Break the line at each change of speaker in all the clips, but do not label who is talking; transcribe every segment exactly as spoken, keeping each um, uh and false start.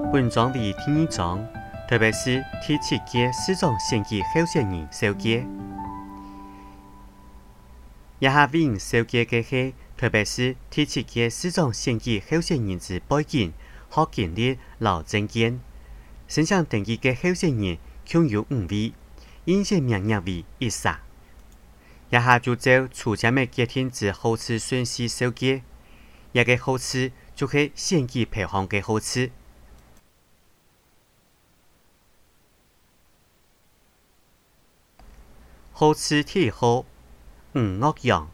本章为第二章，特别是第七届市长选举候选人收结。以下为您收结的是，特别是第七届市长选举候选人之背景和经历老政见。申请登记的候选人共有五位，应届名额为一煞。以下就照初签的决定之候次顺序收结。一个候次就是选举排行的候次。候次第一号吴岳阳，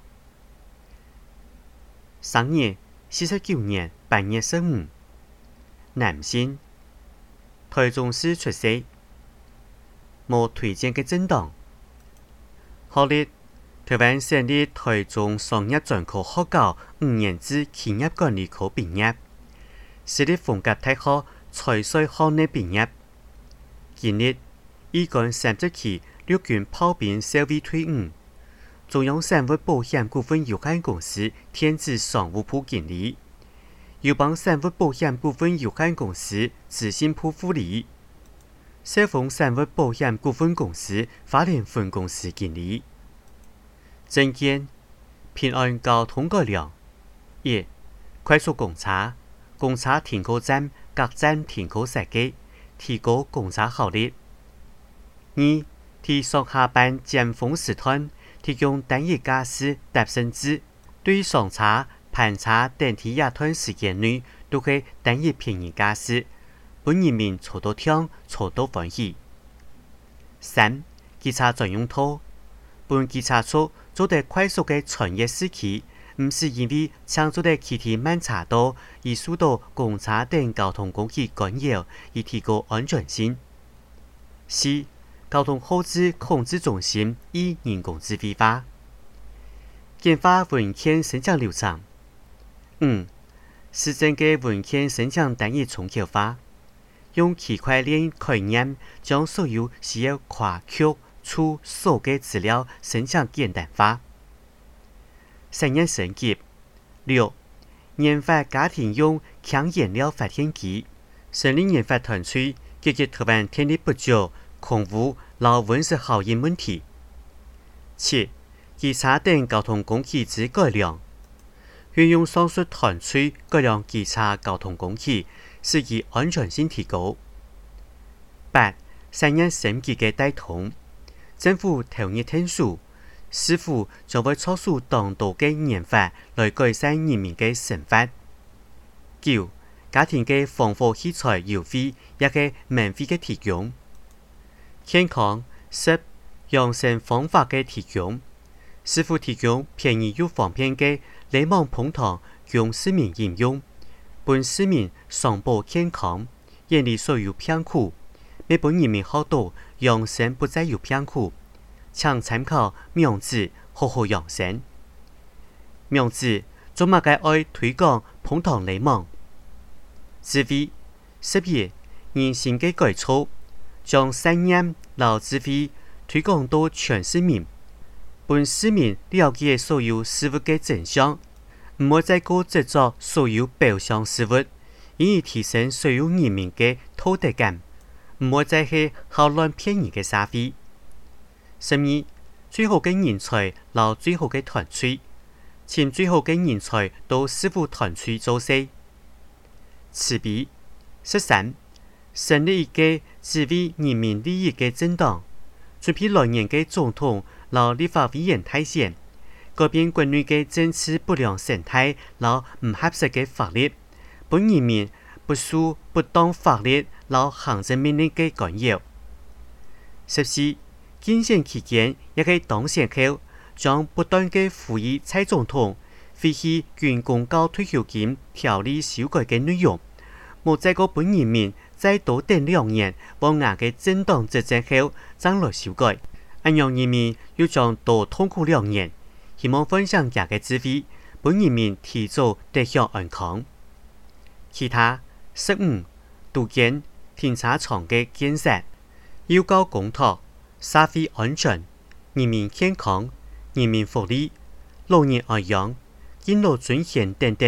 生日四十九年八月十五，男性，台中市出世，无推荐的政党。学历，台湾省立台中商业专科学校五年制企业管理科毕业，私立逢甲大學財稅學內畢業。經歷，一幹三十期陸軍炮兵少尉退伍，中央生活保險股份有限公司天子商務部經理，友邦生活保險股份有限公司執行部副理，社豐生活保險股份公司花蓮分公司經理。政見：平安交通改良。一、快速公車，公車停靠站各站停靠設計，提高公車效率。二、提上下班尖峰時段，提供單一駕駛搭乘制，對上車、盤車等地夜段時間內都可以單一便宜駕駛，本人民坐到聽，坐到歡喜。三、機車專用道，本機車處做得快速的專業司機，唔是因為搶做得其他慢車道而受到公車等交通工具干擾而提高安全性。四、交通後置控制中心以人工智慧化，簡化文件申請流程。五、市政嘅文件申請單一重構化，用區塊鏈概念將所有需要跨區處所嘅資料申請簡單化。產業升級。六、研發家庭用強燃料發電機，成立研發團隊解決台灣電力不足、空污、和溫室效應問題。七、機車等交通工具之改良，運用上述團隊改良機車交通工具，使其安全性提高。八、產業升級嘅帶動，政府投入天數，市府將會促使當道嘅研發來改善人民嘅生活。九、家庭嘅防火器材油費也係免費嘅提供。健康、食、養生方法嘅提供，市府提供便宜又方便嘅內蒙膨糖供市民飲用，本市民雙保健康，遠離所有偏苦，每本人民好多養生不再有偏苦。請參考苗子好好養生。苗子做乜嘅愛推廣膨糖內蒙？智慧十月人性嘅改造，將善念和智慧推廣到全市民，本市民了解所有事物嘅真相，唔會再過執着所有表象事物，以提升所有人民嘅道德感，唔會再係好亂便宜嘅社會。十二、最好嘅人才留最好嘅團隊，請最好嘅人才到市府團隊做事。慈悲。十三、成立一個只為人民利益嘅政黨，準備來年嘅總統和立法委員大選，改變國內嘅政治不良生態和唔合適嘅法律，本人民不受不當法律和行政命令嘅干擾。十四、競選期間也可以當選後，將不斷嘅呼籲蔡總統廢棄軍公教退休金條例修改嘅內容，冇再過本人民再多等兩年往牙嘅政黨執政後再來修改，咁樣人民要將多痛苦兩年。希望分享牙嘅智慧，本人民提早得享安康。其他十五、杜建停車場嘅建設，要告公托。社會安全、人民健康、人民福利、老人安養、敬老尊賢等等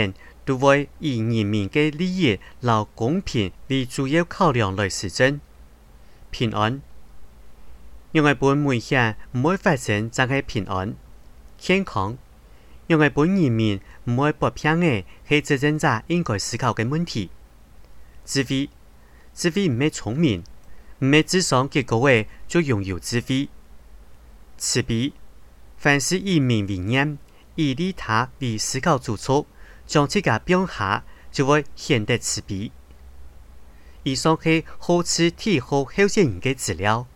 都會以人民嘅利益和公平為主要考量來施政。平安，讓我本每下唔會發生真係平安。健康，讓我本人民唔會不平嘅係執政者應該思考嘅問題。智慧，智慧唔係聰明，唔係智商極高嘅就擁有智慧。慈悲，凡事以民為念，以利他為思考主軸，將自家變下，就會顯得慈悲。以上係好似體好候選人嘅資料。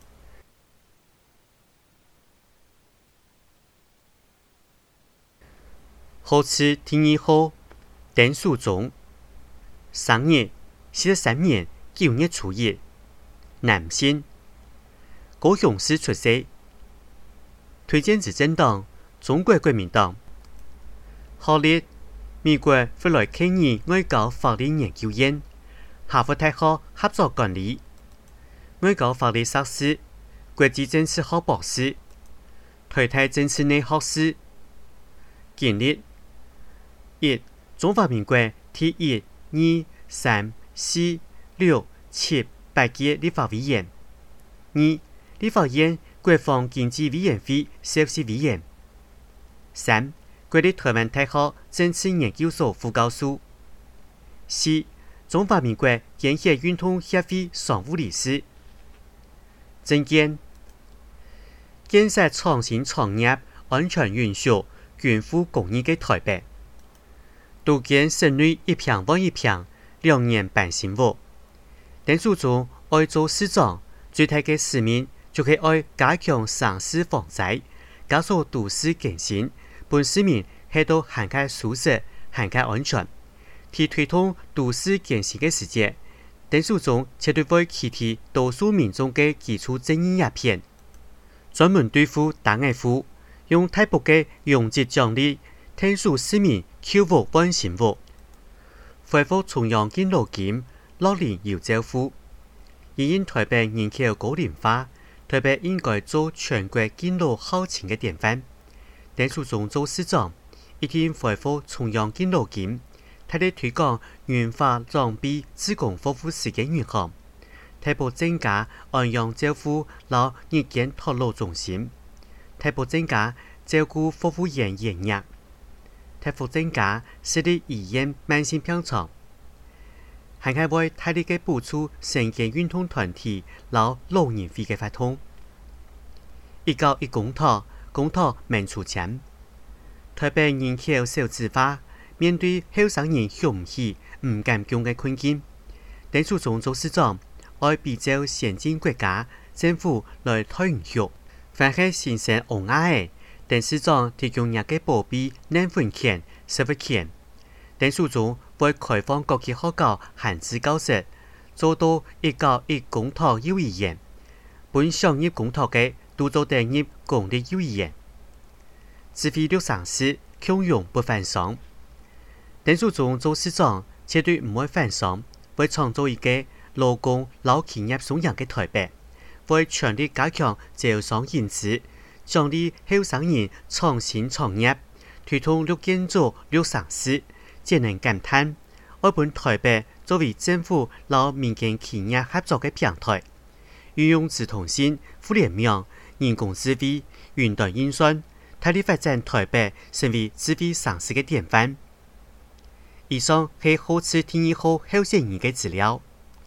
好似第二號鄧淑中，生日四十三年九月初一，男性，高雄市出世，推薦之政黨中國國民黨，學歷美國弗萊克爾外交法律研究院、哈佛大學合作管理、外交法律碩士、國際政治學博士、台大政治內學士。經歷一、中華民國第一、二、三、四、六、七、八屆立法委員；二、立法院國防經濟委員會首席委員；三、國立台灣大學政治研究所副教授；四、中華民國劍協運動協會常務理事。政見：建設創新創業、安全允許、均富公益嘅台北。都建省內一平換一平，兩年辦新屋。鄧淑中愛做市長，最大嘅使命就係愛加強城市防災，加速都市更新，本市民係到涵蓋舒適、涵蓋安全。喺推動都市更新嘅時節，鄧淑中絕對會啟提多數民眾嘅基礎正義鴉片，專門對付打壓戶，用大筆嘅擁擠獎勵，聽數市民購屋換新屋，恢復中央敬老金老年有照顧。因應台北人口高齡化，台北應該做全國敬老後勤嘅典範。鄧淑中做市長，一定恢復中央敬老金，大力推廣原發裝備自供服務時間銀行，大步增加安養照顧老日間托老中心，大步增加照顧服務員營業。大幅增加私立醫院慢性病床，還係會大力嘅補助成間運動團體老老人費嘅發通。一九一公投，公投免出錢。台北人口少子化，面對後生人雄起唔敢講嘅困境，鄧淑中做市長，愛比照先進國家政府來推允許，凡係新生王亞嘅。鄧市長提供日嘅保庇難分權、實物權。鄧淑中會開放國際學校限制教室，做到一九一公投幼兒園。本商業公投嘅都做訂入公立幼兒園。智慧六常市，強勇不犯上。鄧淑中做市長，絕對唔會犯上，會創造一個勞工老企業崇洋嘅台北，會全力加強招商引資。獎勵後生人創新創業，推動綠建築綠城市，節能減碳。愛本台北作為政府和民間企業合作嘅平台，運用資通信、互聯網、人工智慧、雲端運算，大力發展台北成為智慧城市嘅典範。以上係好似第二號候選人嘅資料。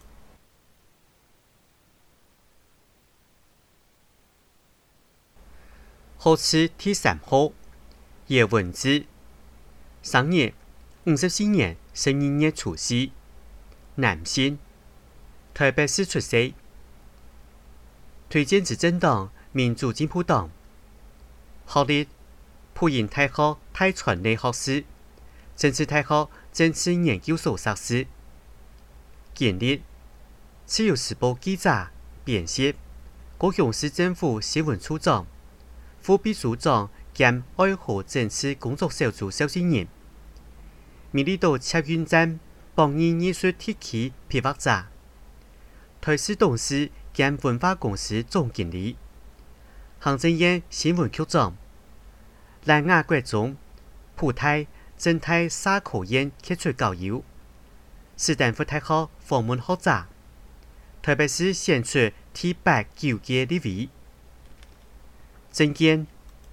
好似第三號葉文之，生日五十四年十二月初四，男性，台北市出世，推薦之政黨民主進步黨，學歷輔仁大學大傳理學士，政治大學政治研究所碩士，經歷自由時報記者、編輯，高雄市政府新聞處長。副秘書長兼愛河政治工作小組召集人，美麗島捷運站榜藝藝術體系批發者，台視董事兼文化公司總經理，行政院新聞局長，南亞國中普泰整體沙考院傑出教友，斯坦福大學訪問學者，台北市選出第八九屆立委。政見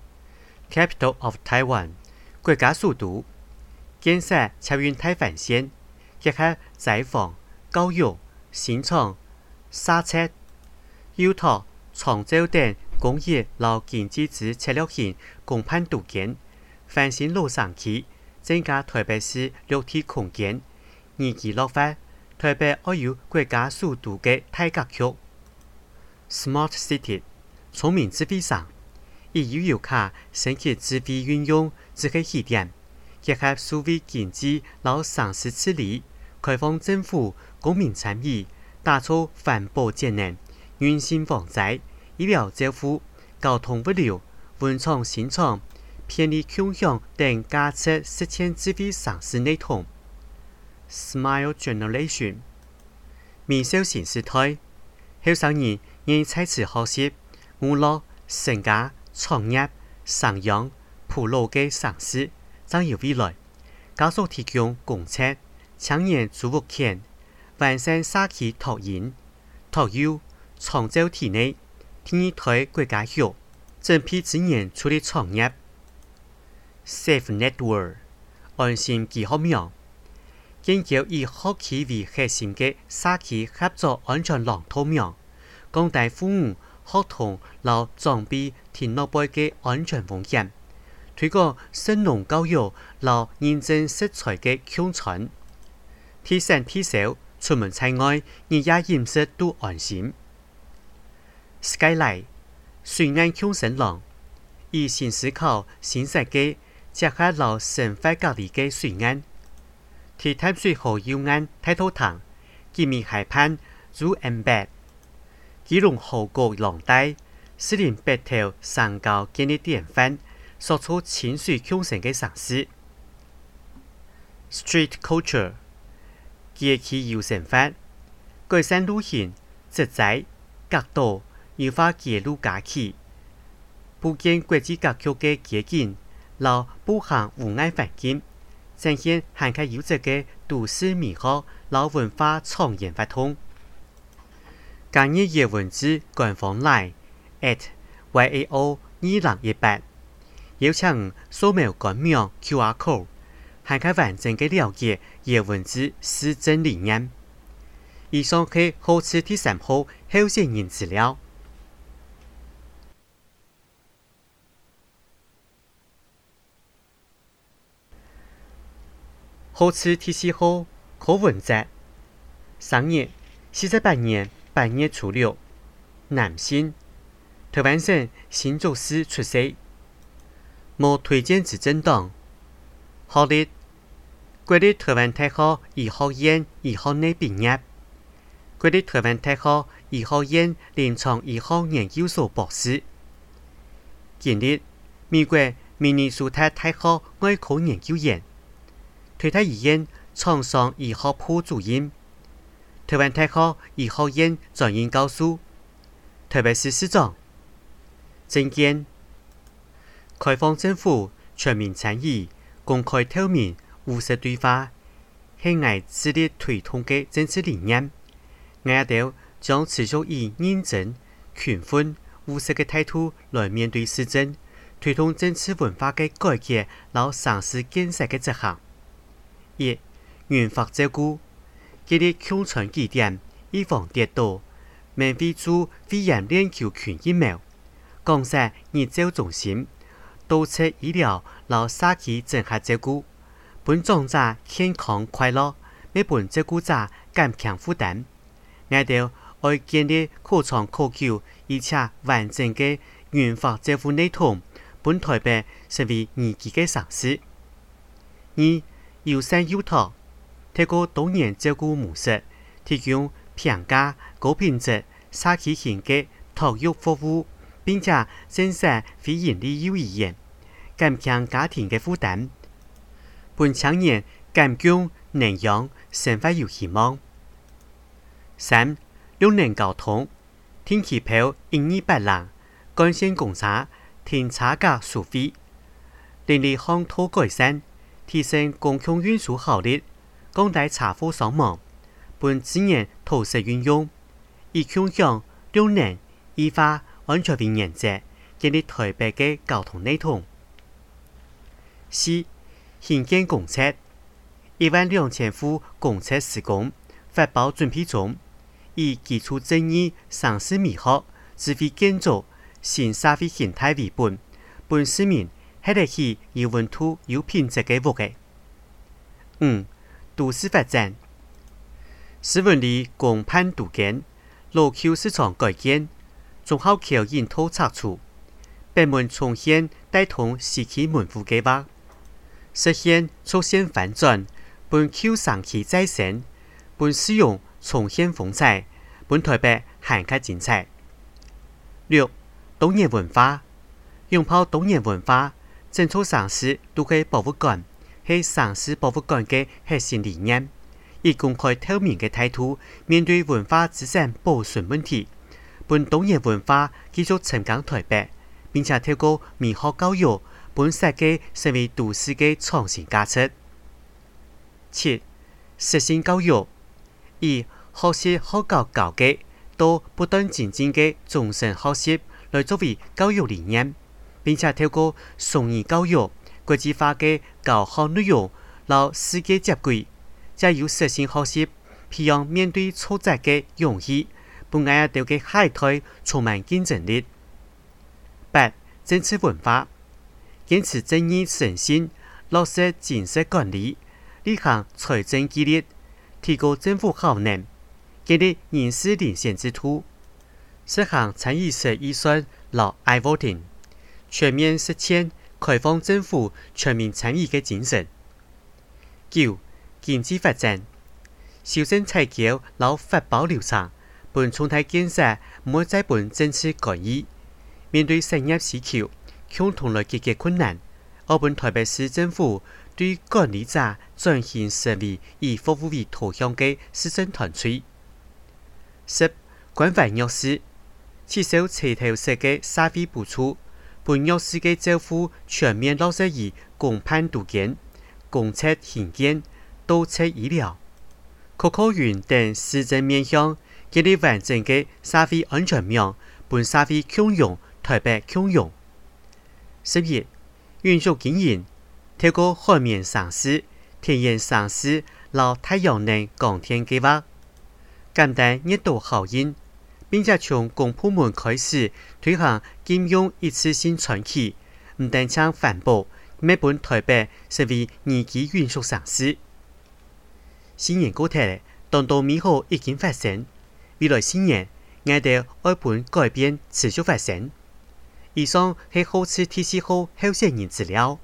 Capital of Taiwan 國家首都，建設捷運台環線，結合採訪、教育、新創、沙測、優拓、創造等工業和經濟之策略性共辦構建，翻新老城區，增加台北市綠地空間，二期落發，台北要有國家首都的大格局。Smart City 聰明智慧城，以遊遊客升級智慧運用智慧起點，結合數位經濟和城市治理，開放政府公民參與，打造環保節能、運行防災、醫療照護、交通物流、文創新創、便利共享等架設實踐智慧城市內容。Smile Generation 微笑新時代，後生人願在此學習娛樂、成家、創業、商養、鋪路嘅城市，將有未來。加速提供公廁、青年住屋權，完善社區托嬰、托幼、創造體內，第二台國家學，整批資源處理創業。Safe Network 安心寄學苗，研究以學區為核心嘅社區合作安全廊圖苗，廣大父母、學童和長輩聽落輩嘅安全風險，推廣生農教育和認證食材嘅宣傳，提升提升出門在外，日夜飲食都安心。Skyline 水岸共生廊，以新思考、新設計結合了生態隔離嘅水岸，替淡水河右岸太頭塘、吉米海畔如 embed 基隆河谷廊帶、士林北投三高建立典範，塑造清水共生嘅城市。Street Culture 街區遊生活，改善路線、設計、角度，優化街路街區，布建國際格局嘅街景，和步行戶外環境，呈現涵蓋優質嘅都市美學和文化創研活動。今日葉文字官方 line at y a o 二零一八，邀請掃描官網 Q R code， 涵蓋完整嘅了解葉文字施政理念。以上係好似第三號候選人資料。好似第四號柯文哲，生日四十八年八月初六，男性，台灣省新竹市出世，無推薦之政黨，學歷國立台灣大學醫學院醫學內畢業，國立台灣大學醫學院臨床醫學研究所博士，經歷美國明尼蘇達大學外科研究員，台大醫院創傷醫學部主任，台灣大學醫學院專任教授，台北市市長。政見開放政府全民參與、公開透明、務實對話，係我致力推動嘅政治理念。我哋將持續以認真、勤奮、務實嘅態度來面對施政，推動政治文化嘅改革，和城市建設嘅執行。一、原發照顧，建立共存基點，以防跌倒。免費做肺炎鏈球菌疫苗，降設日照中心，督促醫療和社區整合照顧，本長者健康快樂，每本照顧者減輕負擔。我哋要建立可長可久而且完整嘅原發照顧系統，本台北成為宜居嘅城市。二、優生優托，透過多元照顧模式，提供平價、高品質、社區型嘅托育服務，並且增設非營利幼兒園，減輕家庭嘅負擔，本青年減強能養生活有希望。三、綠能交通，天氣票一二八零，幹線公車停車格收費，鄰里巷道改善， 提升公共运输效率，降低车祸伤亡，本资源妥善运用，以共享、量能、依法、安全为原则，建立台北的交通系统。四、兴建公厕，一万两千户公厕施工，发包准备中，以基礎正義、城市美學、智慧建築、新社會形態為本，本市民吃得起有溫度、有品質的屋嘅。五、都市發展，史文里公辦都建，羅丘市場改建，中校橋引土拆除，北門重現帶通市區門戶計劃，實現出現反轉，本丘上期再生，本使用重現風采，本台北涵蓋精彩。六、東野文化，擁抱東野文化，整座城市都係博物館，係城市博物館嘅核心理念，以公開透明嘅態度面對文化資產保存問題，本東野文化繼續沉降台北，並且透過美學教育，本設計成為都市嘅創新價值。七、實踐教育，以學習學教教嘅到不斷精進嘅終身學習來作為教育理念，並且透過雙語教育、國際化嘅教學內容，與世界接軌，藉由實踐學習培養面對挫折嘅勇氣，本愛對嘅下一代充滿競爭力。八、政治文化，堅持正義誠信，落實盡責管理，履行財政紀律，提高政府效能，建立人事領先制度，實行參與式預算和 i-voting， 全面實踐開放政府全民參與嘅精神。九、經濟發展，修正採購和發包流程，本重大建設唔會再本政策改議，面對產業需求，共同來解決困難。而本台北市政府對管理者轉型成為以服務為導向嘅市政團隊。十、關懷弱勢，接受齊頭式嘅社會補助，本弱勢嘅照顧全面落實於公辦都建、公廁興建、到冊醫療、可靠園等市政面向，建立完整嘅社會安全網，本社會共用、台北共用。十一、運輸經營，透過海綿城市、田園城市、和太陽能光電計劃，減低熱島效應，並且從公部門開始推行禁用一次性傳器，唔但將環保，每本台北成為宜居運輸城市。新年過節，當道美好已經發生，未來新年，我哋愛本改變持續發生。以上係好似提示好候選人資料。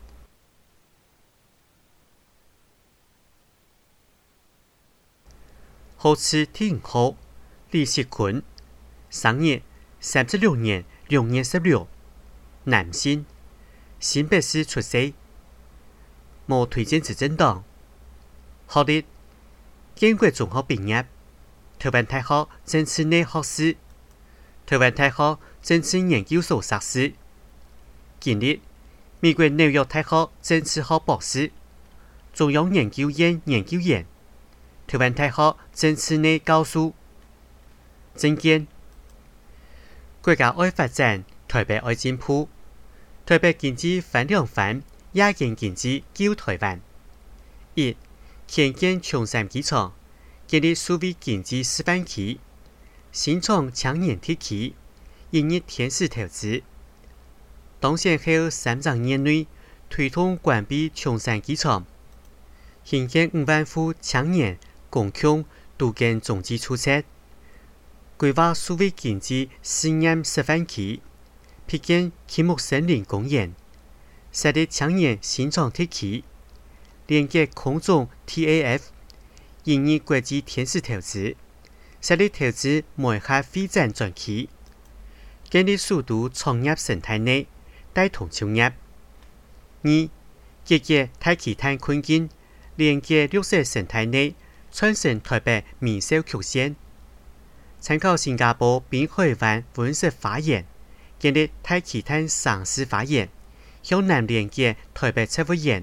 好似天后李錫坤，生日三十六年六月十六，男性，新北市出世，無推薦執政黨，學歷建國中學畢業，台灣大學政治內學士，台灣大學政治研究所碩士，經歷美國紐約大學政治學博士，中央研究院研究員，台灣大學政治內教授。政見：國家愛發展，台北愛進步，台北經濟翻兩番，亞健經濟救台灣。一、興建松山機場，建立數位經濟示範區，新創搶眼鐵區，引入天使投資。當選後三十年內推動關閉松山機場，興建五萬戶搶眼公共都建總基礎設，規劃數位經濟試驗示範區，闢建啟木森林公園，設立搶眼新創鐵區，連結空中 T A F， 引入國際天使投資，設立投資媒合會展專區，建立首都創業生態內，帶動創業。二、解決大氣碳困境，連結綠色生態內，傳承台北微笑曲線。參考新加坡濱海灣溫室花園，建立大氣碳城市花園，向南連結台北植物園，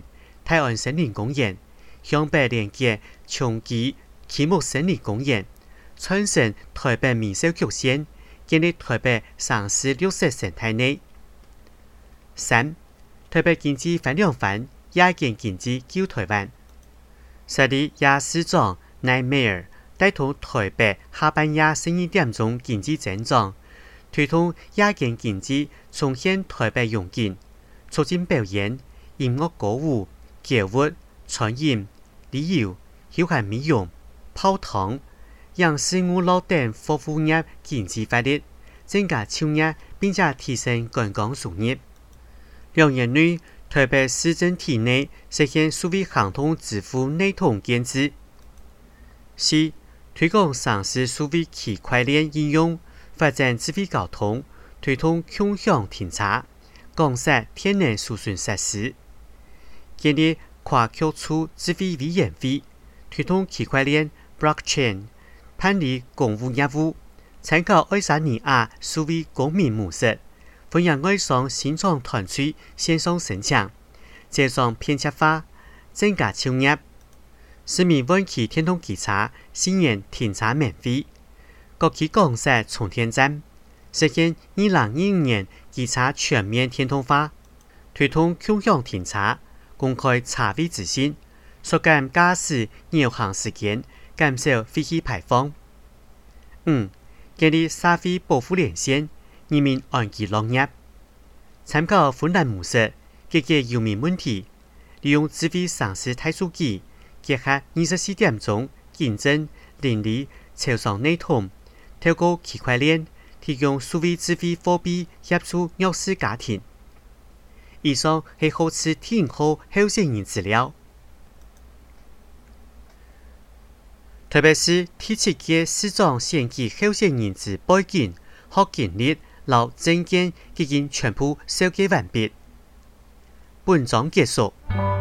泰安森林公園，向北連接松基啟木森林公園，串成台北民生局線，建立台北城市綠色生態內。三、台北經濟翻兩番，夜間經濟救台灣。設立夜市長奈美爾，帶動台北下半夜十二點鐘經濟增長，推動夜間經濟重現台北榮景，促進表演、音樂歌舞、購物、餐飲、旅遊、休閒美容、泡湯、養士護老等服務業經濟發力，增加就業並且提升觀光收入。兩年內，台北市政體內實現數位行動支付內統建制。四、推廣城市數位區塊鏈應用，發展智慧交通，推動共享停車、港式天然儲存設施，建立跨局處智慧委員會，推動區塊鏈 （blockchain） 辦理公務業務，參考愛沙尼亞數位公民模式。分享外商新創團隊線上申請，這種偏切化，增加就業。市民灣區天通機車四年停車免費，各區港式充電站，實現二零二五年機車全面天通化，推動共享停車，公開車位資訊，縮減駕駛繞行時間，減少廢氣排放。五、建立社會保護連線，人民安居樂業，參考芬蘭模式，解決遊民問題，利用智慧城市大數據，結合二十四點鐘競爭、鄰里、招商內統，透過區塊鏈提供數位智慧貨幣協助弱勢家庭。以上係好似天后候選人資料。特別是第七屆市長選舉候選人之背景和經歷。老政見已經全部收集完畢。本章結束。